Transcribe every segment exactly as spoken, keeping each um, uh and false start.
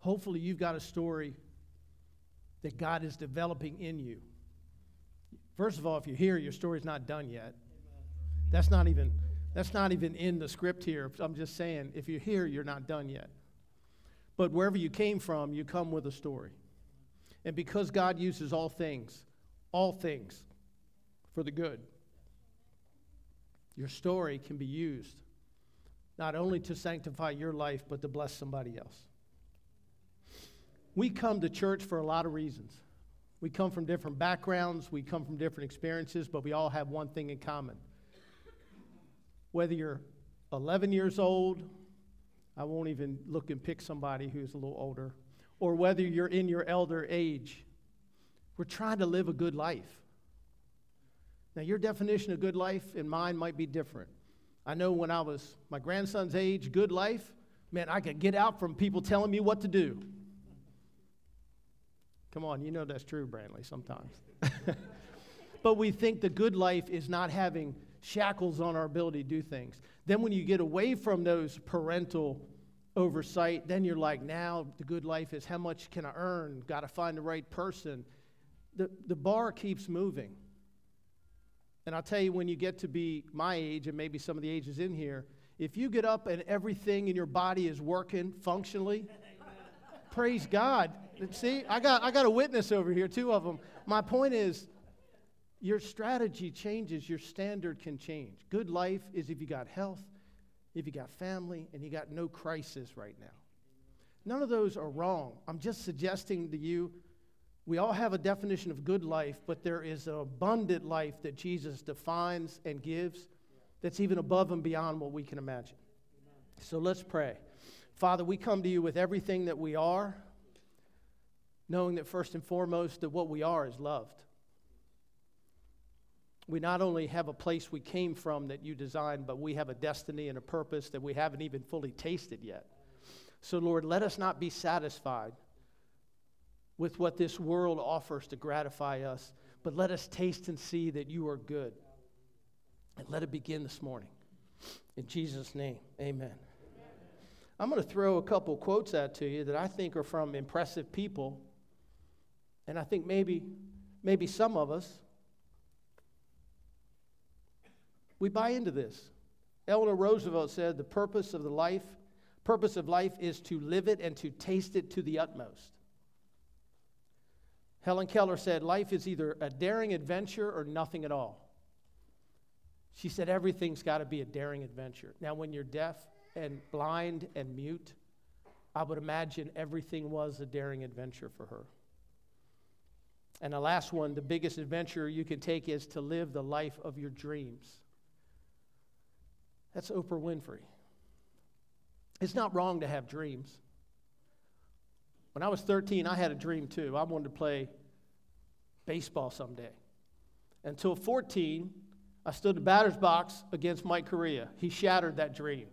Hopefully you've got a story that God is developing in you. First of all, if you're here, your story's not done yet. That's not even that's not even in the script here. I'm just saying, if you're here, you're not done yet. But wherever you came from, you come with a story. And because God uses all things, all things for the good, your story can be used not only to sanctify your life, but to bless somebody else. We come to church for a lot of reasons. We come from different backgrounds, we come from different experiences, but we all have one thing in common. Whether you're eleven years old, I won't even look and pick somebody who's a little older, or whether you're in your elder age, we're trying to live a good life. Now, your definition of good life and mine might be different. I know when I was my grandson's age, good life, man, I could get out from people telling me what to do. Come on, you know that's true, Brantley, sometimes. But we think the good life is not having shackles on our ability to do things. Then when you get away from those parental oversight, then you're like, now the good life is how much can I earn? Got to find the right person. The, the bar keeps moving. And I'll tell you, when you get to be my age, and maybe some of the ages in here, if you get up and everything in your body is working functionally, praise God. See, I got I got a witness over here, two of them. My point is, your strategy changes, your standard can change. Good life is if you got health, if you got family, and you got no crisis right now. None of those are wrong. I'm just suggesting to you, we all have a definition of good life, but there is an abundant life that Jesus defines and gives that's even above and beyond what we can imagine. So let's pray. Father, we come to you with everything that we are, knowing that first and foremost that what we are is loved. We not only have a place we came from that you designed, but we have a destiny and a purpose that we haven't even fully tasted yet. So, Lord, let us not be satisfied with what this world offers to gratify us, but let us taste and see that you are good. And let it begin this morning. In Jesus' name, amen. Amen. I'm going to throw a couple quotes out to you that I think are from impressive people, and I think maybe, maybe some of us, we buy into this. Eleanor Roosevelt said, the purpose of the life, purpose of life is to live it and to taste it to the utmost. Helen Keller said, life is either a daring adventure or nothing at all. She said, everything's got to be a daring adventure. Now, when you're deaf and blind and mute, I would imagine everything was a daring adventure for her. And the last one, the biggest adventure you can take is to live the life of your dreams. That's Oprah Winfrey. It's not wrong to have dreams. When I was thirteen, I had a dream too. I wanted to play baseball someday. Until fourteen, I stood in the batter's box against Mike Correa. He shattered that dream.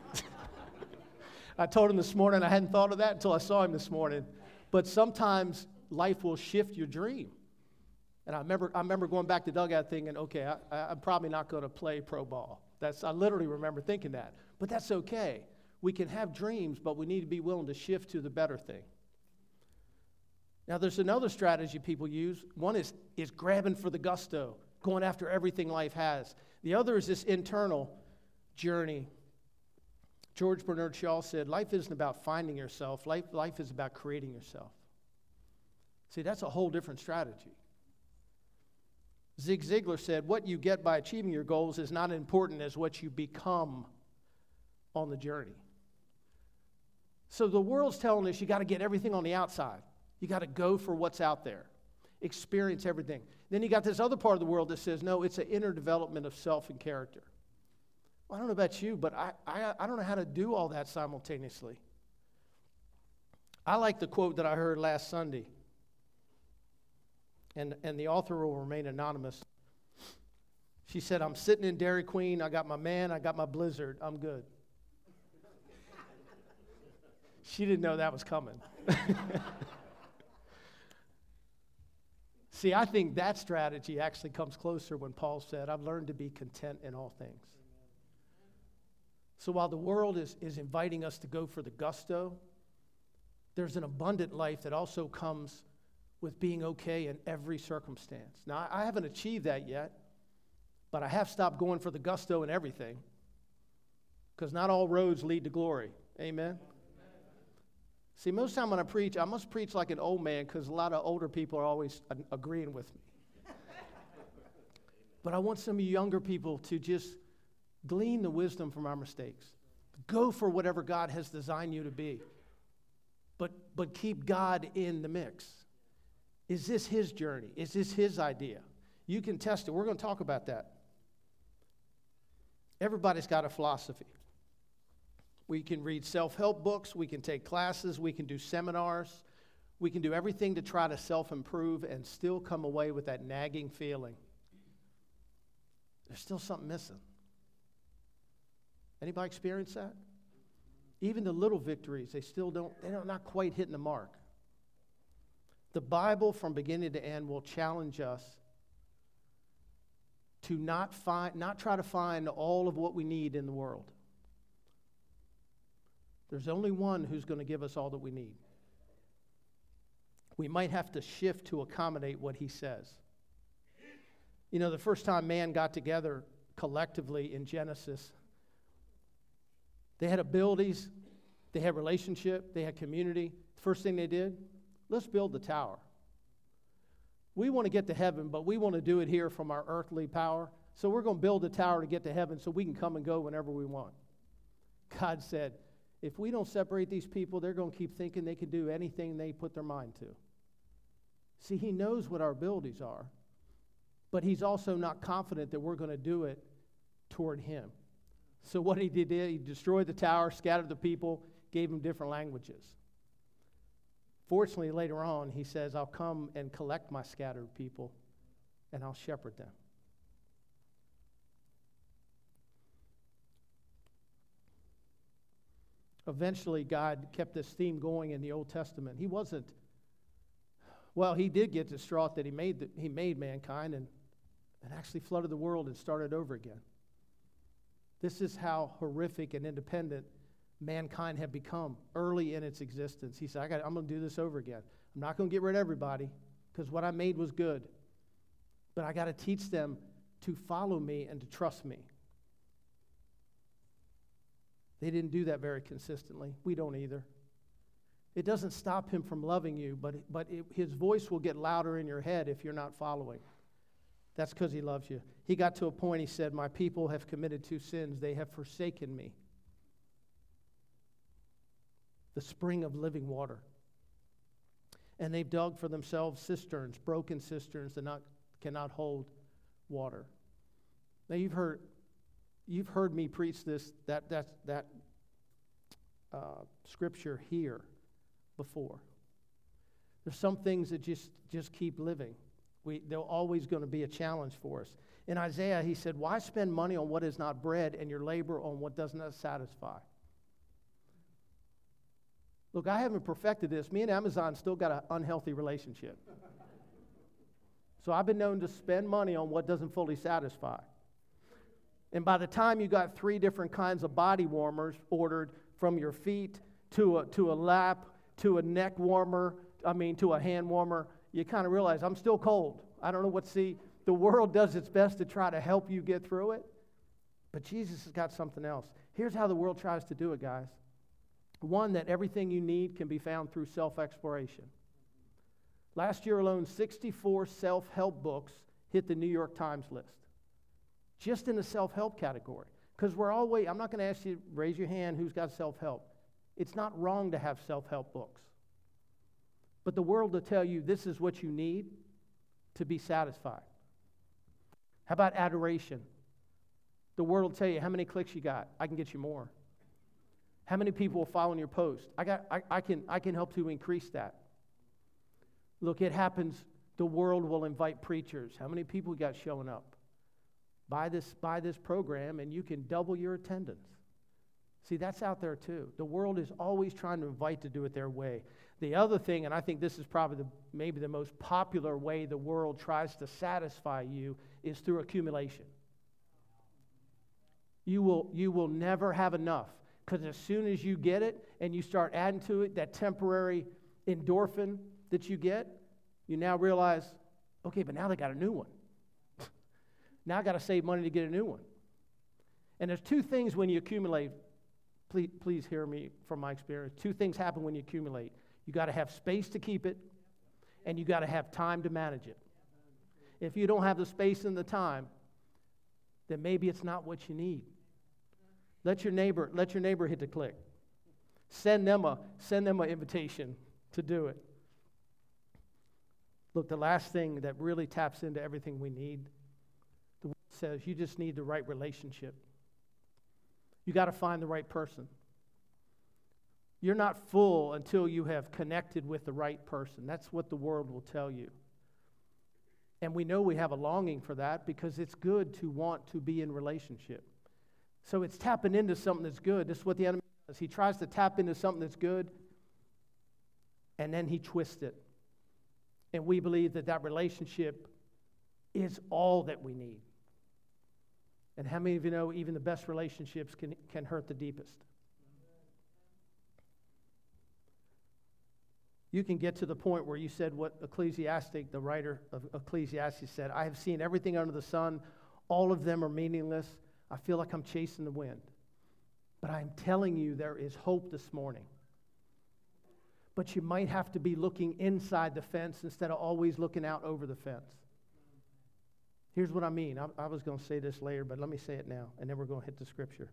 I told him this morning I hadn't thought of that until I saw him this morning. But sometimes life will shift your dream. And I remember I remember going back to the dugout thinking, okay, I, I'm probably not going to play pro ball. That's I literally remember thinking that. But that's okay. We can have dreams, but we need to be willing to shift to the better thing. Now, there's another strategy people use. One is, is grabbing for the gusto, going after everything life has. The other is this internal journey. George Bernard Shaw said, life isn't about finding yourself. Life, life is about creating yourself. See, that's a whole different strategy. Zig Ziglar said, what you get by achieving your goals is not as important as what you become on the journey. So the world's telling us you got to get everything on the outside. You got to go for what's out there. Experience everything. Then you got this other part of the world that says, no, it's an inner development of self and character. Well, I don't know about you, but I, I, I don't know how to do all that simultaneously. I like the quote that I heard last Sunday. And, and the author will remain anonymous. She said, I'm sitting in Dairy Queen. I got my man. I got my Blizzard. I'm good. She didn't know that was coming. See, I think that strategy actually comes closer when Paul said, I've learned to be content in all things. So while the world is, is inviting us to go for the gusto, there's an abundant life that also comes with being okay in every circumstance. Now, I haven't achieved that yet, but I have stopped going for the gusto and everything, because not all roads lead to glory. Amen? See, most time when I preach, I must preach like an old man, because a lot of older people are always uh, agreeing with me. But I want some of you younger people to just glean the wisdom from our mistakes. Go for whatever God has designed you to be. But, but keep God in the mix. Is this His journey? Is this His idea? You can test it. We're going to talk about that. Everybody's got a philosophy. We can read self-help books. We can take classes. We can do seminars. We can do everything to try to self-improve and still come away with that nagging feeling. There's still something missing. Anybody experience that? Even the little victories, they still don't, they're not quite hitting the mark. The Bible, from beginning to end, will challenge us to not find, not try to find all of what we need in the world. There's only one who's going to give us all that we need. We might have to shift to accommodate what He says. You know, the first time man got together collectively in Genesis, they had abilities, they had relationship, they had community. The first thing they did, let's build the tower. We want to get to heaven, but we want to do it here from our earthly power. So we're going to build a tower to get to heaven so we can come and go whenever we want. God said, if we don't separate these people, they're going to keep thinking they can do anything they put their mind to. See, He knows what our abilities are, but He's also not confident that we're going to do it toward Him. So what He did, He destroyed the tower, scattered the people, gave them different languages. Fortunately, later on, He says, I'll come and collect my scattered people, and I'll shepherd them. Eventually, God kept this theme going in the Old Testament. He wasn't, well, He did get distraught that He made the, He made mankind and, and actually flooded the world and started over again. This is how horrific and independent mankind had become early in its existence. He said, I got, I'm going to do this over again. I'm not going to get rid of everybody because what I made was good. But I got to teach them to follow me and to trust me. They didn't do that very consistently. We don't either. It doesn't stop Him from loving you, but, but it, His voice will get louder in your head if you're not following. That's because He loves you. He got to a point, He said, my people have committed two sins. They have forsaken me, the spring of living water. And they've dug for themselves cisterns, broken cisterns that not, cannot hold water. Now you've heard, you've heard me preach this, that, that, that uh, scripture here before. There's some things that just, just keep living. We, they're always going to be a challenge for us. In Isaiah, he said, why spend money on what is not bread and your labor on what does not satisfy? Look, I haven't perfected this. Me and Amazon still got an unhealthy relationship. So I've been known to spend money on what doesn't fully satisfy. And by the time you got three different kinds of body warmers ordered, from your feet to a, to a lap, to a neck warmer, I mean, to a hand warmer, you kind of realize I'm still cold. I don't know what, see, the world does its best to try to help you get through it. But Jesus has got something else. Here's how the world tries to do it, guys. One, that everything you need can be found through self-exploration. Last year alone, sixty-four self-help books hit the New York Times list. Just in the self-help category. Because we're always, I'm not going to ask you to raise your hand who's got self-help. It's not wrong to have self-help books. But the world will tell you this is what you need to be satisfied. How about adoration? The world will tell you how many clicks you got. I can get you more. How many people will follow your post? I got. I, I can. I can help to increase that. Look, it happens. The world will invite preachers. How many people you got showing up? Buy this. Buy this program, and you can double your attendance. See, that's out there too. The world is always trying to invite to do it their way. The other thing, and I think this is probably the, maybe the most popular way the world tries to satisfy you, is through accumulation. You will, you will never have enough. Because as soon as you get it and you start adding to it that temporary endorphin that you get, you now realize, okay, but now they got a new one. Now I got to save money to get a new one. And there's two things when you accumulate. Please, please hear me from my experience. Two things happen when you accumulate. You got to have space to keep it, and you got to have time to manage it. If you don't have the space and the time, then maybe it's not what you need. Let your neighbor, let your neighbor hit the click. Send them a, send them an invitation to do it. Look, the last thing that really taps into everything we need, the word says you just need the right relationship. You got to find the right person. You're not full until you have connected with the right person. That's what the world will tell you. And we know we have a longing for that because it's good to want to be in relationship. So it's tapping into something that's good. This is what the enemy does. He tries to tap into something that's good, and then he twists it. And we believe that that relationship is all that we need. And how many of you know even the best relationships can, can hurt the deepest? You can get to the point where you said what Ecclesiastic, the writer of Ecclesiastes said, I have seen everything under the sun. All of them are meaningless. I feel like I'm chasing the wind. But I'm telling you there is hope this morning. But you might have to be looking inside the fence instead of always looking out over the fence. Here's what I mean. I, I was going to say this later, but let me say it now, and then we're going to hit the scripture.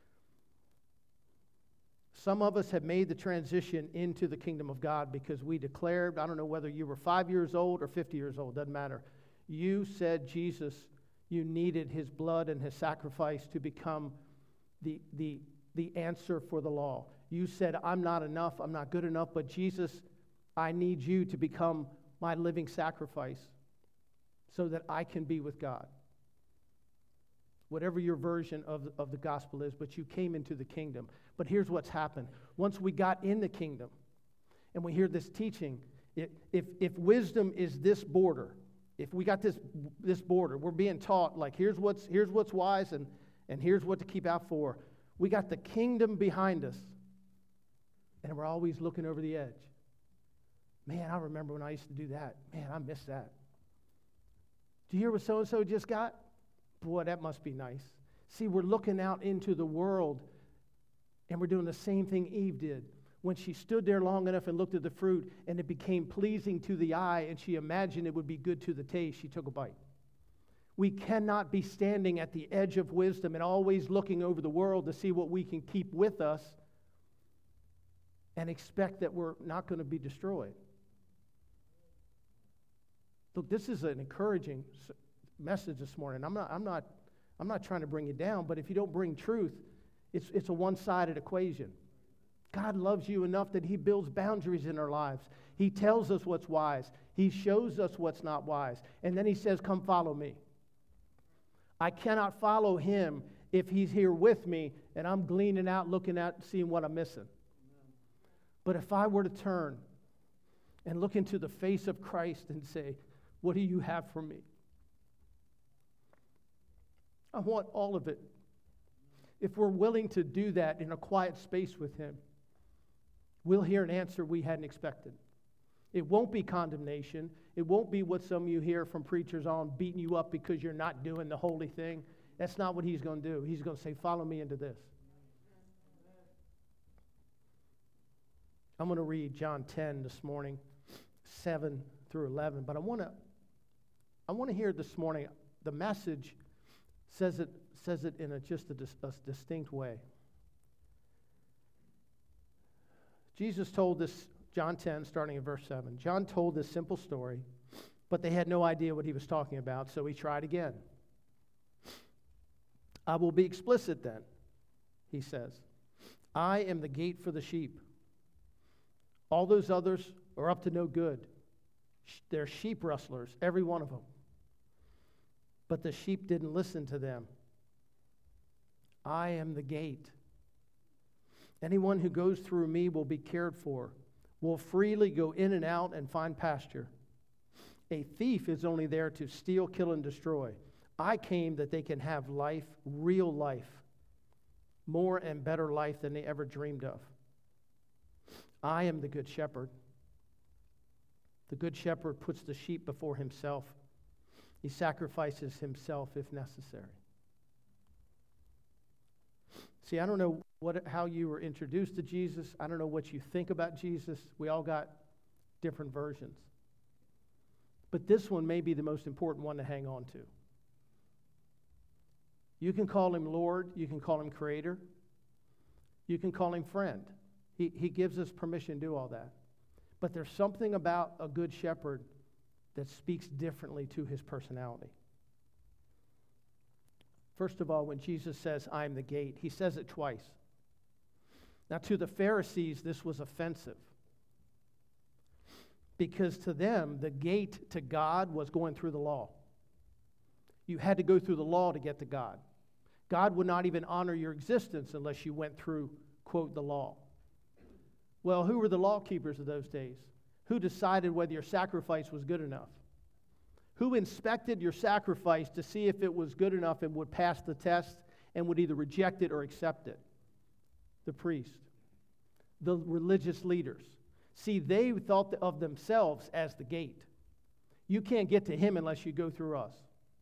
Some of us have made the transition into the kingdom of God because we declared, I don't know whether you were five years old or fifty years old, doesn't matter. You said Jesus, you needed his blood and his sacrifice to become the, the, the answer for the law. You said, I'm not enough, I'm not good enough, but Jesus, I need you to become my living sacrifice so that I can be with God. Whatever your version of the, of the gospel is, but you came into the kingdom. But here's what's happened. Once we got in the kingdom, and we hear this teaching, if, if, if wisdom is this border, if we got this, this border, we're being taught, like, here's what's, here's what's wise, and, and here's what to keep out for. We got the kingdom behind us, and we're always looking over the edge. Man, I remember when I used to do that. Man, I miss that. Do you hear what so-and-so just got? Boy, that must be nice. See, we're looking out into the world, and we're doing the same thing Eve did. When she stood there long enough and looked at the fruit, and it became pleasing to the eye, and she imagined it would be good to the taste, she took a bite. We cannot be standing at the edge of wisdom and always looking over the world to see what we can keep with us and expect that we're not going to be destroyed. Look, this is an encouraging message this morning. I'm not, I'm not, I'm not trying to bring you down, but if you don't bring truth, it's, it's a one-sided equation. God loves you enough that he builds boundaries in our lives. He tells us what's wise. He shows us what's not wise. And then he says, come follow me. I cannot follow him if he's here with me and I'm gleaning out, looking out, seeing what I'm missing. But if I were to turn and look into the face of Christ and say, what do you have for me? I want all of it. If we're willing to do that in a quiet space with him, we'll hear an answer we hadn't expected. It won't be condemnation. It won't be what some of you hear from preachers on, beating you up because you're not doing the holy thing. That's not what he's going to do. He's going to say, follow me into this. I'm going to read John ten this morning, seven through eleven. But I want to I want to hear this morning, the message says it says it in a, just a, dis, a distinct way. Jesus told this, John ten, starting in verse seven. John told this simple story, but they had no idea what he was talking about, so he tried again. I will be explicit then, he says. I am the gate for the sheep. All those others are up to no good. They're sheep rustlers, every one of them. But the sheep didn't listen to them. I am the gate. Anyone who goes through me will be cared for, will freely go in and out and find pasture. A thief is only there to steal, kill, and destroy. I came that they can have life, real life, more and better life than they ever dreamed of. I am the good shepherd. The good shepherd puts the sheep before himself. He sacrifices himself if necessary. See, I don't know what, how you were introduced to Jesus. I don't know what you think about Jesus. We all got different versions. But this one may be the most important one to hang on to. You can call him Lord. You can call him Creator. You can call him friend. He, he gives us permission to do all that. But there's something about a good shepherd that speaks differently to his personality. First of all, when Jesus says, I am the gate, he says it twice. Now, to the Pharisees, this was offensive. Because to them, the gate to God was going through the law. You had to go through the law to get to God. God would not even honor your existence unless you went through, quote, the law. Well, who were the law keepers of those days? Who decided whether your sacrifice was good enough? Who inspected your sacrifice to see if it was good enough and would pass the test and would either reject it or accept it? The priest. The religious leaders. See, they thought of themselves as the gate. You can't get to him unless you go through us.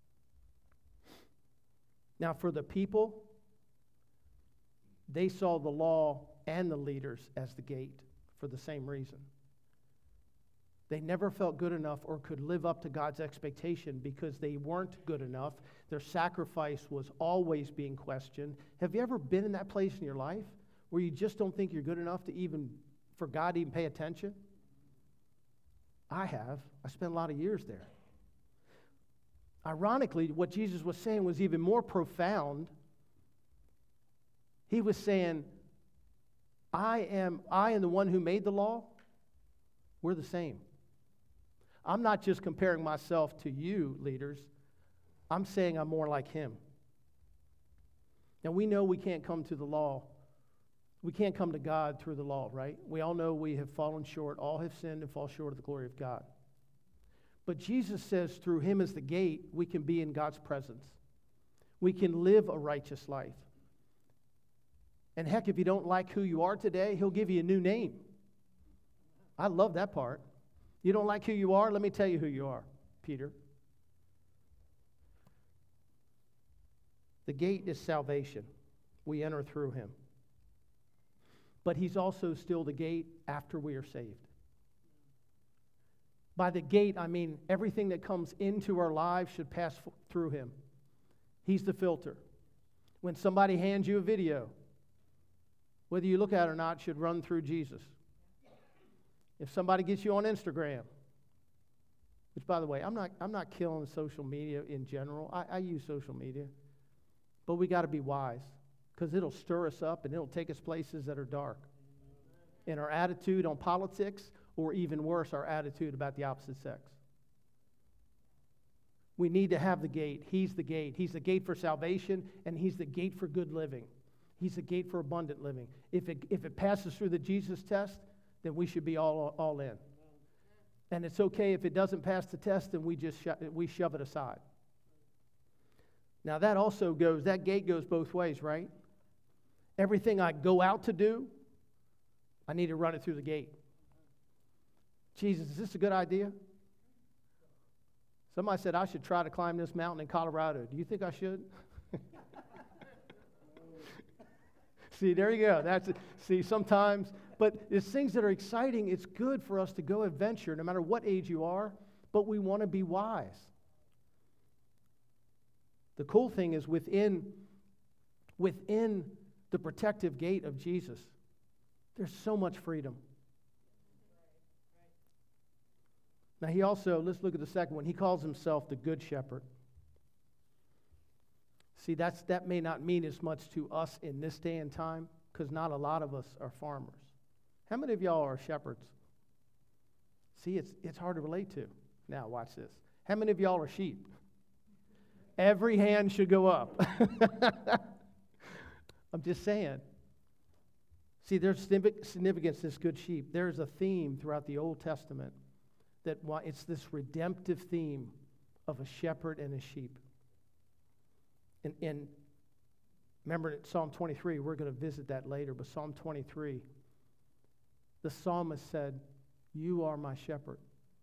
Now, for the people, they saw the law and the leaders as the gate for the same reason. They never felt good enough or could live up to God's expectation because they weren't good enough. Their sacrifice was always being questioned. Have you ever been in that place in your life where you just don't think you're good enough to even, for God to even pay attention? I have. I spent a lot of years there. Ironically, what Jesus was saying was even more profound. He was saying, I am, I am the one who made the law. We're the same. I'm not just comparing myself to you, leaders. I'm saying I'm more like him. Now, we know we can't come to the law. We can't come to God through the law, right? We all know we have fallen short. All have sinned and fall short of the glory of God. But Jesus says through him as the gate, we can be in God's presence. We can live a righteous life. And heck, if you don't like who you are today, he'll give you a new name. I love that part. You don't like who you are? Let me tell you who you are, Peter. The gate is salvation. We enter through him. But he's also still the gate after we are saved. By the gate, I mean everything that comes into our lives should pass f- through him. He's the filter. When somebody hands you a video, whether you look at it or not, should run through Jesus. If somebody gets you on Instagram, which, by the way, I'm not, I'm not killing social media in general. I, I use social media. But we got to be wise because it'll stir us up and it'll take us places that are dark. In our attitude on politics, or even worse, our attitude about the opposite sex. We need to have the gate. He's the gate. He's the gate for salvation, and he's the gate for good living. He's the gate for abundant living. If it, if it passes through the Jesus test, then we should be all, all in. And it's okay if it doesn't pass the test, then we just sho- we shove it aside. Now that also goes, that gate goes both ways, right? Everything I go out to do, I need to run it through the gate. Jesus, is this a good idea? Somebody said I should try to climb this mountain in Colorado. Do you think I should? See, there you go. That's it. See, sometimes, but it's things that are exciting. It's good for us to go adventure, no matter what age you are, but we want to be wise. The cool thing is within, within the protective gate of Jesus, there's so much freedom. Now he also, let's look at the second one. He calls himself the Good Shepherd. See, that's, that may not mean as much to us in this day and time because not a lot of us are farmers. How many of y'all are shepherds? See, it's, it's hard to relate to. Now, watch this. How many of y'all are sheep? Every hand should go up. I'm just saying. See, there's significance to this good sheep. There's a theme throughout the Old Testament that it's this redemptive theme of a shepherd and a sheep. And, and Remember Psalm twenty-three, we're going to visit that later, but Psalm twenty-three, the psalmist said, you are my shepherd.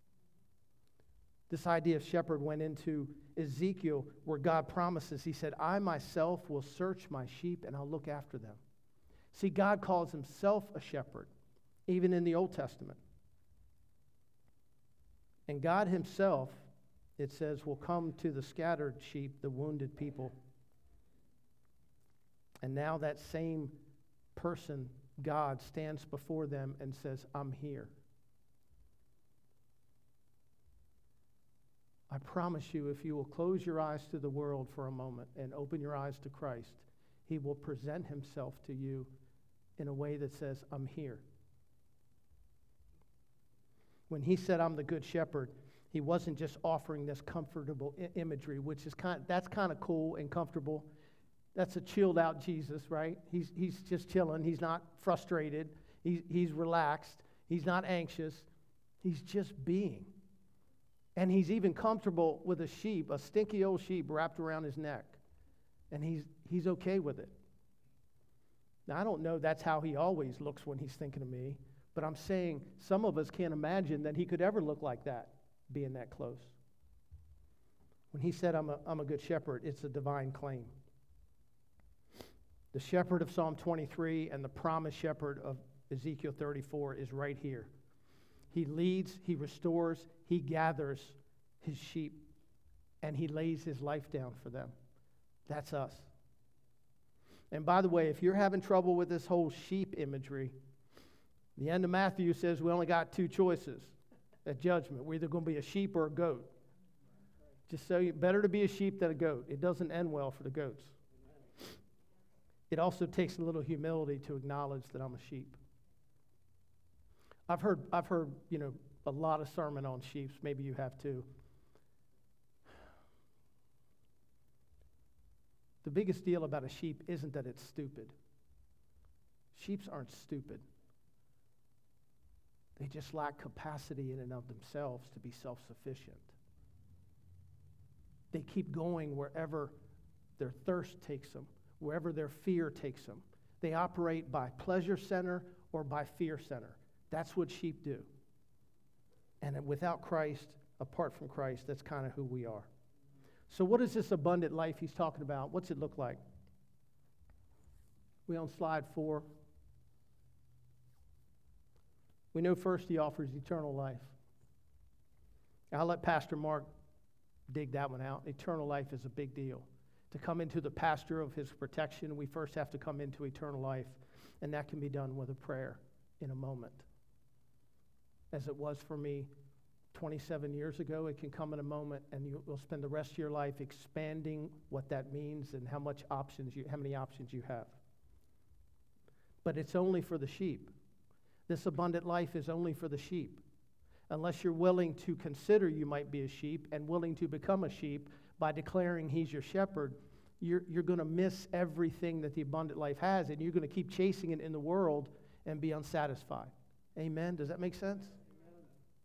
This idea of shepherd went into Ezekiel, where God promises, he said, I myself will search my sheep and I'll look after them. See, God calls himself a shepherd, even in the Old Testament. And God himself, it says, will come to the scattered sheep, the wounded people. And now that same person, God, stands before them and says, I'm here. I promise you, if you will close your eyes to the world for a moment and open your eyes to Christ, he will present himself to you in a way that says, I'm here. When he said, I'm the good shepherd, he wasn't just offering this comfortable I- imagery, which is kind of, that's kind of cool and comfortable. That's a chilled out Jesus, right? He's, he's just chilling. He's not frustrated. He's, he's relaxed. He's not anxious. He's just being. And he's even comfortable with a sheep, a stinky old sheep wrapped around his neck. And he's, he's okay with it. Now, I don't know that's how he always looks when he's thinking of me, but I'm saying some of us can't imagine that he could ever look like that, being that close. When he said, I'm a, I'm a good shepherd, it's a divine claim. The shepherd of Psalm twenty-three and the promised shepherd of Ezekiel thirty-four is right here. He leads, he restores, he gathers his sheep, and he lays his life down for them. That's us. And by the way, if you're having trouble with this whole sheep imagery, the end of Matthew says we only got two choices at judgment. We're either going to be a sheep or a goat. Just so you, better to be a sheep than a goat. It doesn't end well for the goats. It also takes a little humility to acknowledge that I'm a sheep. I've heard, I've heard, you know, a lot of sermon on sheep. Maybe you have too. The biggest deal about a sheep isn't that it's stupid. Sheep aren't stupid. They just lack capacity in and of themselves to be self-sufficient. They keep going wherever their thirst takes them, wherever their fear takes them. They operate by pleasure center or by fear center. That's what sheep do. And without Christ, apart from Christ, that's kind of who we are. So what is this abundant life he's talking about? What's it look like? We on slide four. We know first he offers eternal life. I'll let Pastor Mark dig that one out. Eternal life is a big deal. To come into the pasture of his protection, we first have to come into eternal life, and that can be done with a prayer in a moment. As it was for me twenty-seven years ago, it can come in a moment, and you will spend the rest of your life expanding what that means and how much options you, how many options you have. But it's only for the sheep. This abundant life is only for the sheep. Unless you're willing to consider you might be a sheep and willing to become a sheep by declaring he's your shepherd, you're, you're going to miss everything that the abundant life has, and you're going to keep chasing it in the world and be unsatisfied. Amen? Does that make sense? Amen.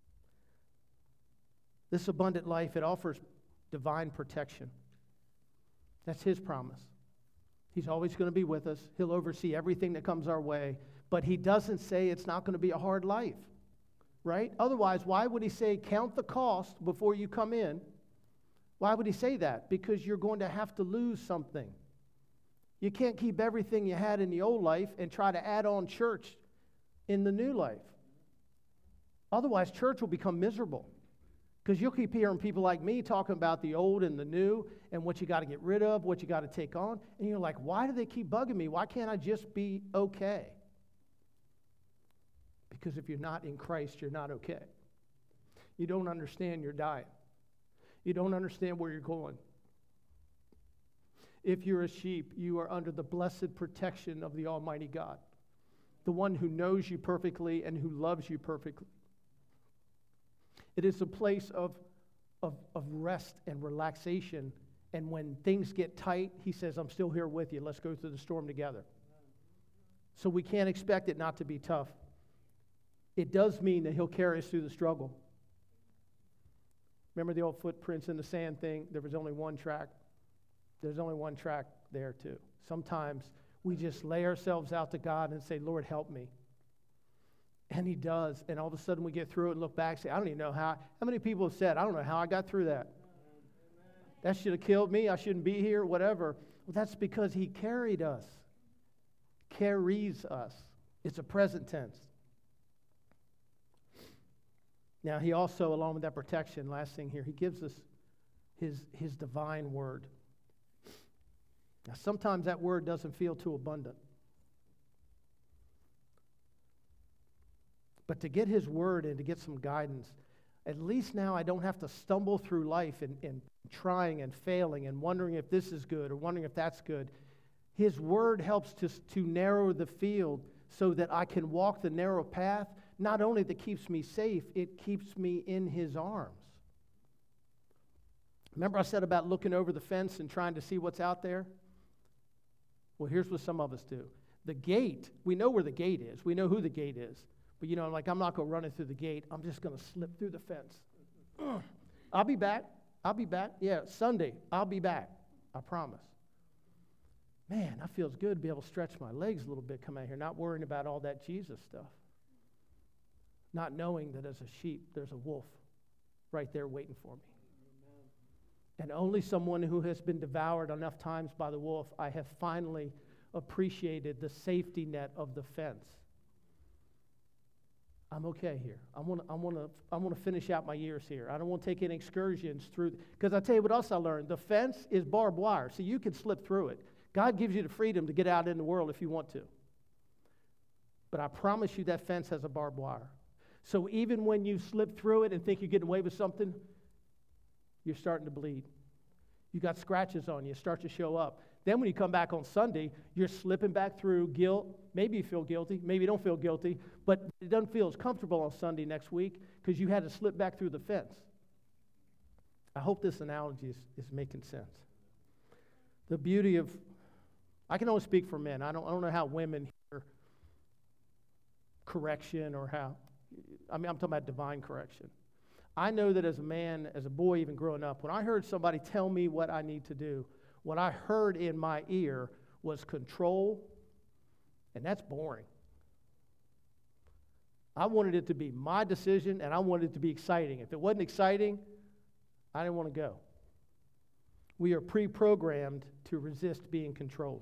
This abundant life, it offers divine protection. That's his promise. He's always going to be with us. He'll oversee everything that comes our way. But he doesn't say it's not going to be a hard life, right? Otherwise, why would he say count the cost before you come in? Why would he say that? Because you're going to have to lose something. You can't keep everything you had in the old life and try to add on church in the new life. Otherwise, church will become miserable. Because you'll keep hearing people like me talking about the old and the new and what you got to get rid of, what you got to take on. And you're like, why do they keep bugging me? Why can't I just be okay? Because if you're not in Christ, you're not okay. You don't understand your diet. You don't understand where you're going. If you're a sheep, you are under the blessed protection of the Almighty God, the one who knows you perfectly and who loves you perfectly. It is a place of, of, of rest and relaxation. And when things get tight, he says, I'm still here with you. Let's go through the storm together. So we can't expect it not to be tough. It does mean that he'll carry us through the struggle. Remember the old footprints in the sand thing? There was only one track. There's only one track there too. Sometimes we just lay ourselves out to God and say, Lord, help me. And he does. And all of a sudden we get through it and look back and say, I don't even know how. How many people have said, I don't know how I got through that. That should have killed me. I shouldn't be here, whatever. Well, that's because he carried us. Carries us. It's a present tense. Now, he also, along with that protection, last thing here, he gives us his, his divine word. Now, sometimes that word doesn't feel too abundant. But to get his word and to get some guidance, at least now I don't have to stumble through life and, and trying and failing and wondering if this is good or wondering if that's good. His word helps to, to narrow the field so that I can walk the narrow path. Not only that keeps me safe, it keeps me in his arms. Remember I said about looking over the fence and trying to see what's out there? Well, here's what some of us do. The gate, we know where the gate is. We know who the gate is. But, you know, like, I'm not going to run it through the gate. I'm just going to slip through the fence. I'll be back. I'll be back. Yeah, Sunday, I'll be back. I promise. Man, that feels good to be able to stretch my legs a little bit, come out here, not worrying about all that Jesus stuff. Not knowing that as a sheep, there's a wolf right there waiting for me. And only someone who has been devoured enough times by the wolf, I have finally appreciated the safety net of the fence. I'm okay here. I want to I want to I want to finish out my years here. I don't want to take any excursions through, because I tell you what else I learned. The fence is barbed wire, so you can slip through it. God gives you the freedom to get out in the world if you want to. But I promise you that fence has a barbed wire. So even when you slip through it and think you're getting away with something, you're starting to bleed. You got scratches on you, start to show up. Then when you come back on Sunday, you're slipping back through guilt. Maybe you feel guilty. Maybe you don't feel guilty. But it doesn't feel as comfortable on Sunday next week because you had to slip back through the fence. I hope this analogy is, is making sense. The beauty of, I can only speak for men. I don't, I don't know how women hear correction or how, I mean, I'm talking about divine correction. I know that as a man, as a boy, even growing up, when I heard somebody tell me what I need to do, what I heard in my ear was control, and that's boring. I wanted it to be my decision, and I wanted it to be exciting. If it wasn't exciting, I didn't want to go. We are pre-programmed to resist being controlled.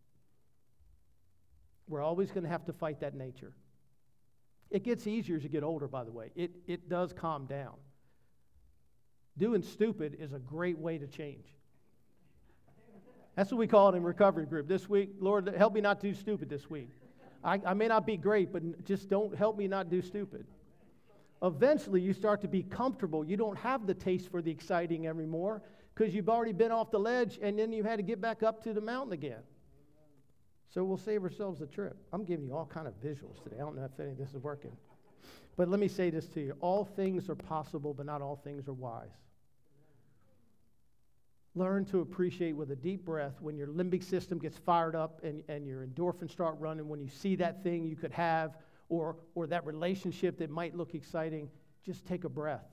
We're always going to have to fight that nature. It gets easier as you get older, by the way. It, it does calm down. Doing stupid is a great way to change. That's what we call it in recovery group. This week, Lord, help me not do stupid this week. I, I may not be great, but just don't help me not do stupid. Eventually, you start to be comfortable. You don't have the taste for the exciting anymore because you've already been off the ledge, and then you had to get back up to the mountain again. So we'll save ourselves a trip. I'm giving you all kind of visuals today. I don't know if any of this is working. But let me say this to you. All things are possible, but not all things are wise. Learn to appreciate with a deep breath when your limbic system gets fired up and, and your endorphins start running, when you see that thing you could have or, or that relationship that might look exciting, just take a breath.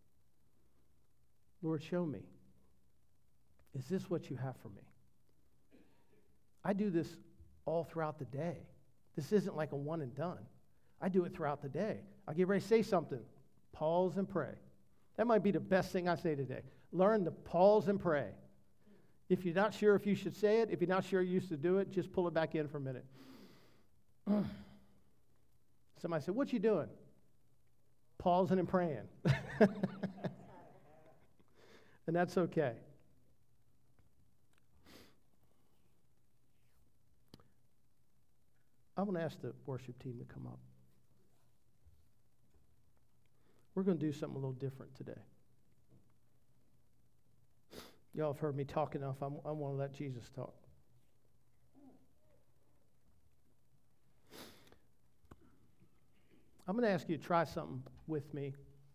Lord, show me. Is this what you have for me? I do this all throughout the day. This isn't like a one and done. I do it throughout the day. I get ready to say something. Pause and pray. That might be the best thing I say today. Learn to pause and pray. If you're not sure if you should say it, if you're not sure you used to do it, just pull it back in for a minute. Somebody said, what you doing? Pausing and praying. And that's okay. I want to ask the worship team to come up. We're going to do something a little different today. Y'all have heard me talk enough. I'm, I want to let Jesus talk. I'm going to ask you to try something with me.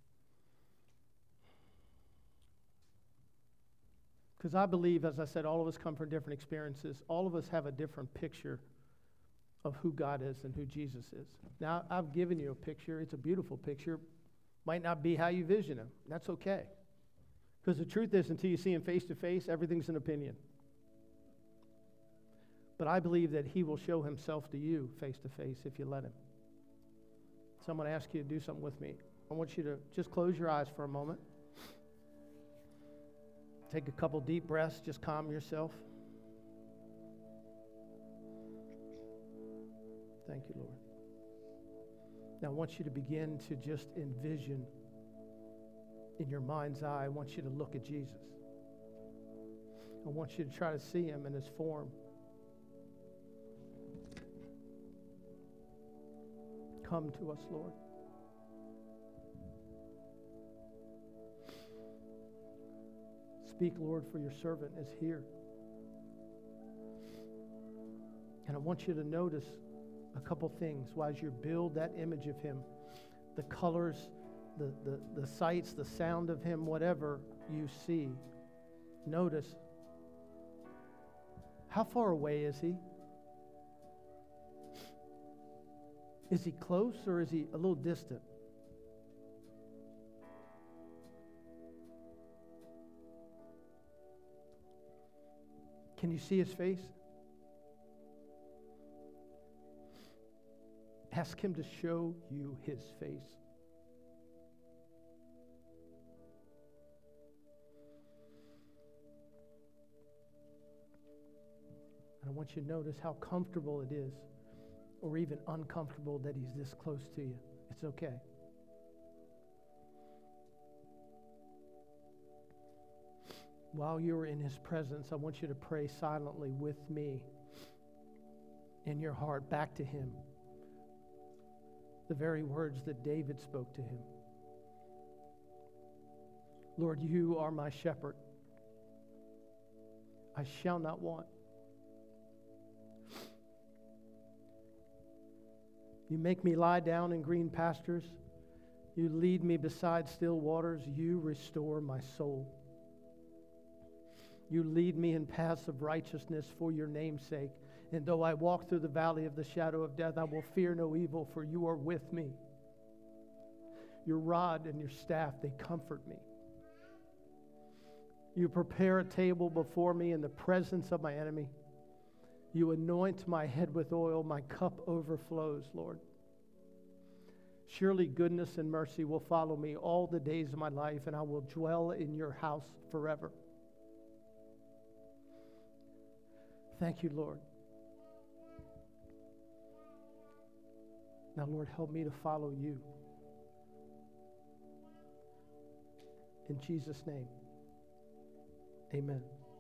Because I believe, as I said, all of us come from different experiences. All of us have a different picture of who God is and who Jesus is. Now, I've given you a picture. It's a beautiful picture. Might not be how you vision him. That's okay. Because the truth is, until you see him face to face, everything's an opinion. But I believe that he will show himself to you face to face if you let him. So I'm going to ask you to do something with me. I want you to just close your eyes for a moment. Take a couple deep breaths. Just calm yourself. Thank you, Lord. Now I want you to begin to just envision in your mind's eye. I want you to look at Jesus. I want you to try to see him in his form. Come to us, Lord. Speak, Lord, for your servant is here. And I want you to notice a couple things while as you build that image of him. The colors, the, the, the sights, the sound of him, whatever you see. Notice, how far away is he? Is he close or is he a little distant? Can you see his face? Ask him to show you his face. And I want you to notice how comfortable it is, or even uncomfortable that he's this close to you. It's okay. While you're in his presence, I want you to pray silently with me in your heart back to him. The very words that David spoke to him. Lord, you are my shepherd. I shall not want. You make me lie down in green pastures. You lead me beside still waters. You restore my soul. You lead me in paths of righteousness for your name's sake. And though I walk through the valley of the shadow of death, I will fear no evil, for you are with me. Your rod and your staff, they comfort me. You prepare a table before me in the presence of my enemy. You anoint my head with oil. My cup overflows, Lord. Surely goodness and mercy will follow me all the days of my life, and I will dwell in your house forever. Thank you, Lord. Now, Lord, help me to follow you. In Jesus' name, amen.